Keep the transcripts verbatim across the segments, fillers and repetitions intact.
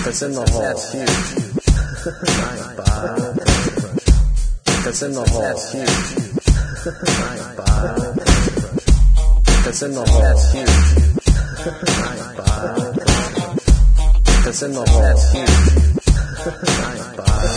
It's in the hole. That's huge. Nice, bye. It's in the hole. Huge. Nice, bye. It's in the hole. That's huge. Nice, bye. It's in the hole. That's huge. Nice, bye.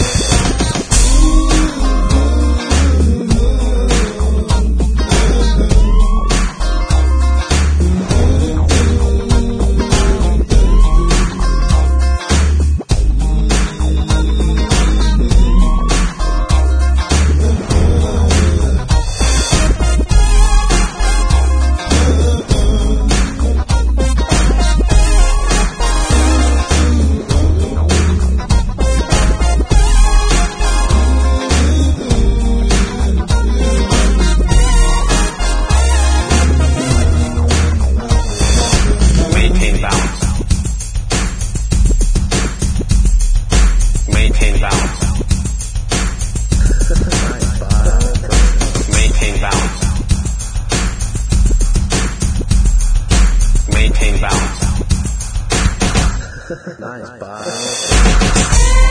Maintain balance. Maintain balance. Maintain balance. Nice, bye.